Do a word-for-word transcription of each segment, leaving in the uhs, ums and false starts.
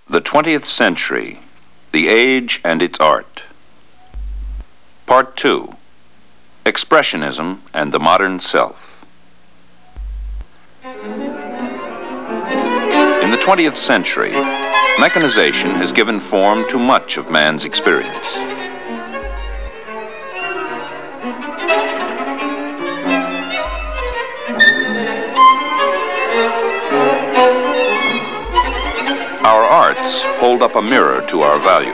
The twentieth Century, the Age and its Art. Part two, Expressionism and the Modern Self. In the twentieth century, mechanization has given form to much of man's experience. Our arts hold up a mirror to our values.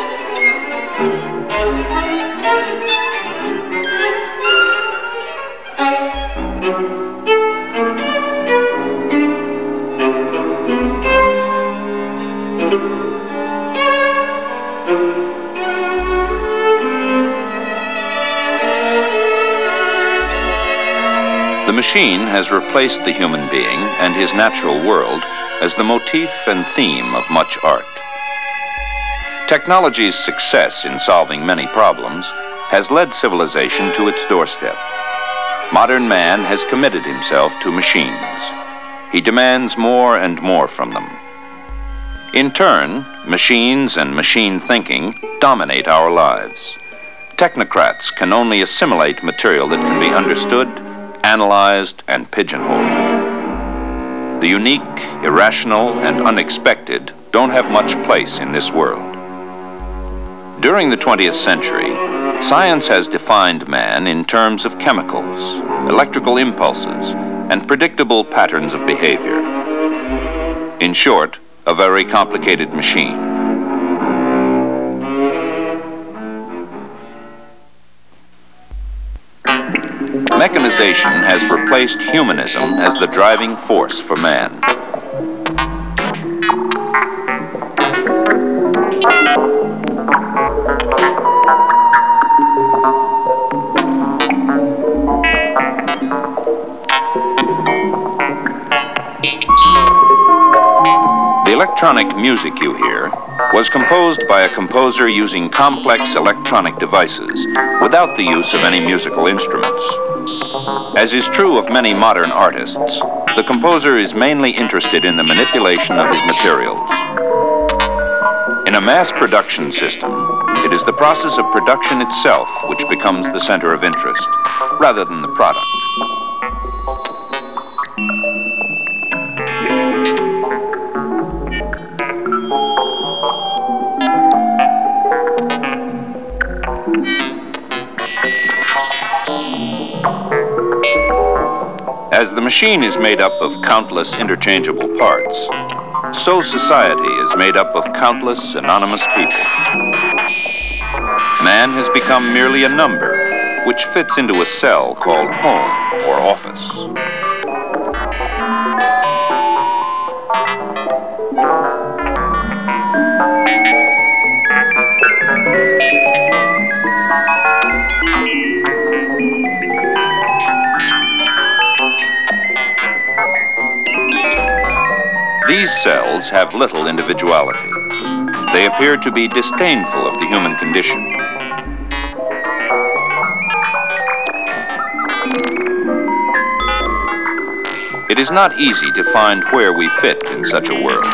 The machine has replaced the human being and his natural world as the motif and theme of much art. Technology's success in solving many problems has led civilization to its doorstep. Modern man has committed himself to machines. He demands more and more from them. In turn, machines and machine thinking dominate our lives. Technocrats can only assimilate material that can be understood, analyzed, and pigeonholed. The unique, irrational, and unexpected don't have much place in this world. During the twentieth century, science has defined man in terms of chemicals, electrical impulses, and predictable patterns of behavior. In short, a very complicated machine. Mechanization has replaced humanism as the driving force for man. The electronic music you hear was composed by a composer using complex electronic devices without the use of any musical instruments. As is true of many modern artists, the composer is mainly interested in the manipulation of his materials. In a mass production system, it is the process of production itself which becomes the center of interest, rather than the product. As the machine is made up of countless interchangeable parts, so society is made up of countless anonymous people. Man has become merely a number, which fits into a cell called home or office. These cells have little individuality. They appear to be disdainful of the human condition. It is not easy to find where we fit in such a world.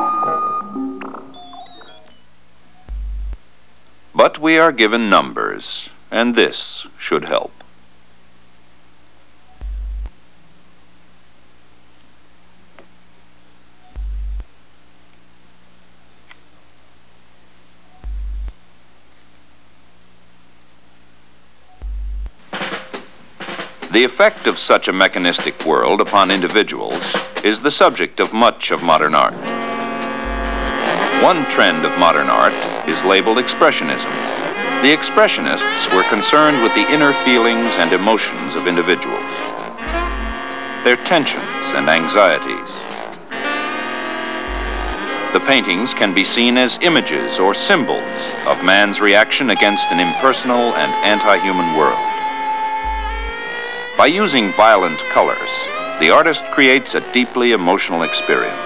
But we are given numbers, and this should help. The effect of such a mechanistic world upon individuals is the subject of much of modern art. One trend of modern art is labeled Expressionism. The Expressionists were concerned with the inner feelings and emotions of individuals, their tensions and anxieties. The paintings can be seen as images or symbols of man's reaction against an impersonal and anti-human world. By using violent colors, the artist creates a deeply emotional experience.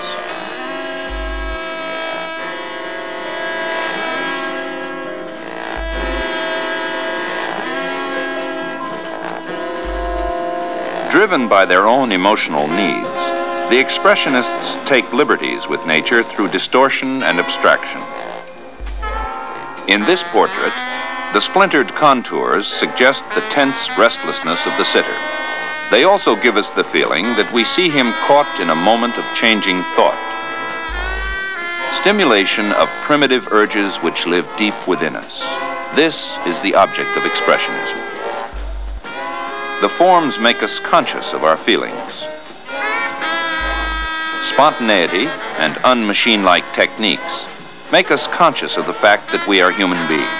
Driven by their own emotional needs, The Expressionists take liberties with nature through distortion and abstraction. In this portrait, the splintered contours suggest the tense restlessness of the sitter. They also give us the feeling that we see him caught in a moment of changing thought. Stimulation of primitive urges which live deep within us. This is the object of Expressionism. The forms make us conscious of our feelings. Spontaneity and unmachine-like techniques make us conscious of the fact that we are human beings.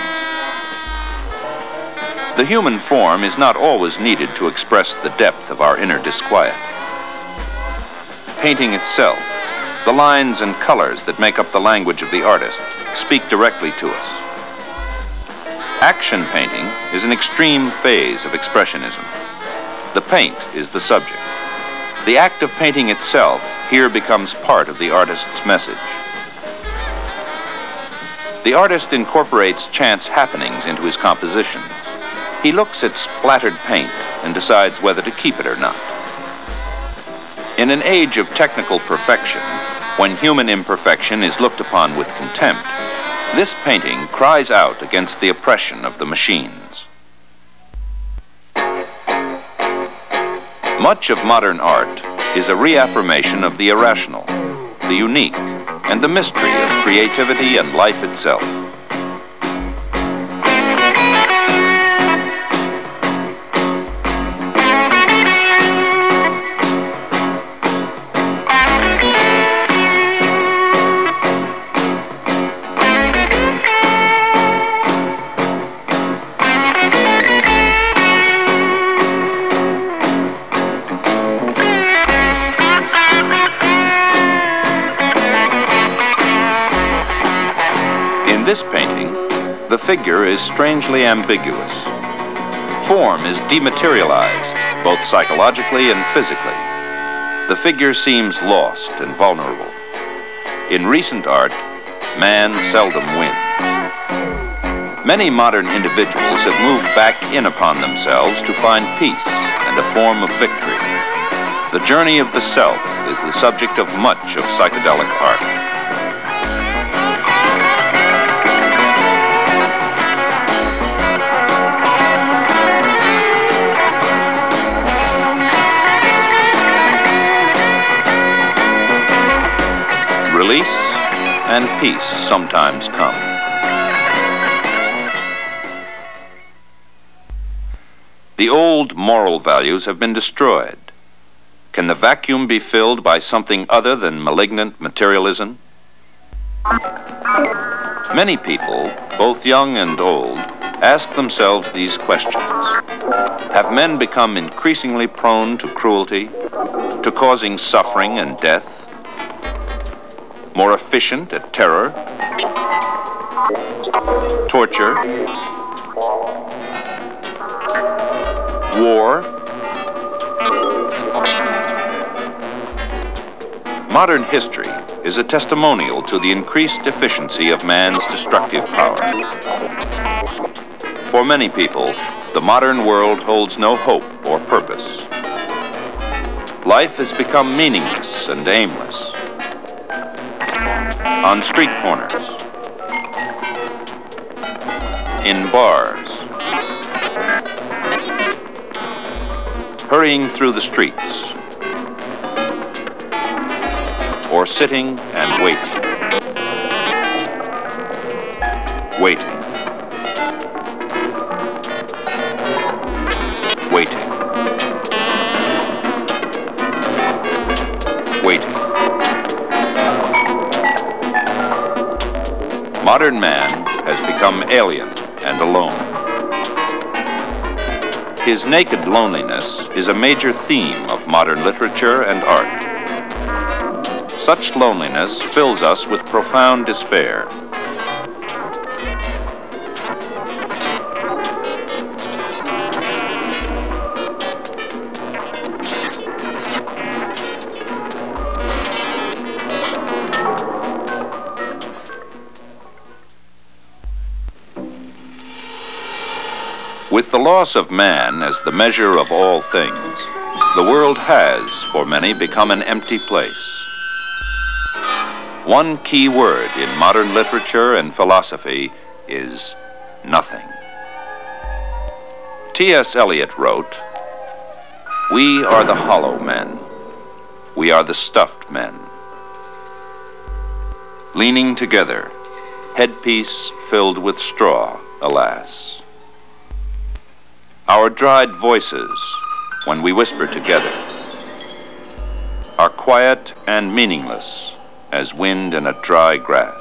The human form is not always needed to express the depth of our inner disquiet. Painting itself, the lines and colors that make up the language of the artist, speak directly to us. Action painting is an extreme phase of Expressionism. The paint is the subject. The act of painting itself here becomes part of the artist's message. The artist incorporates chance happenings into his compositions. He looks at splattered paint and decides whether to keep it or not. In an age of technical perfection, when human imperfection is looked upon with contempt, this painting cries out against the oppression of the machines. Much of modern art is a reaffirmation of the irrational, the unique, and the mystery of creativity and life itself. In this painting, the figure is strangely ambiguous. Form is dematerialized, both psychologically and physically. The figure seems lost and vulnerable. In recent art, man seldom wins. Many modern individuals have moved back in upon themselves to find peace and a form of victory. The journey of the self is the subject of much of psychedelic art. Release and peace sometimes come. The old moral values have been destroyed. Can the vacuum be filled by something other than malignant materialism? Many people, both young and old, ask themselves these questions. Have men become increasingly prone to cruelty, to causing suffering and death? More efficient at terror, torture, war? Modern history is a testimonial to the increased efficiency of man's destructive power. For many people, the modern world holds no hope or purpose. Life has become meaningless and aimless. On street corners, in bars, hurrying through the streets, or sitting and waiting, waiting, waiting, waiting. Modern man has become alien and alone. His naked loneliness is a major theme of modern literature and art. Such loneliness fills us with profound despair. With the loss of man as the measure of all things, the world has, for many, become an empty place. One key word in modern literature and philosophy is nothing. T S Eliot wrote, "We are the hollow men. We are the stuffed men. Leaning together, headpiece filled with straw, alas. Our dried voices, when we whisper together, are quiet and meaningless as wind in a dry grass.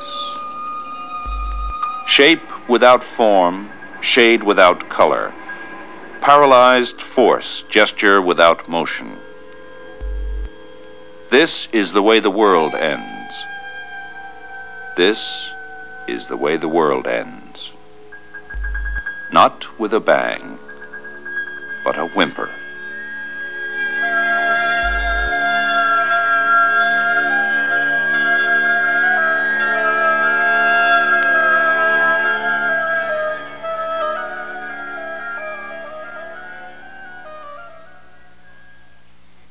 Shape without form, shade without color, paralyzed force, gesture without motion. This is the way the world ends. This is the way the world ends. Not with a bang, but a whimper."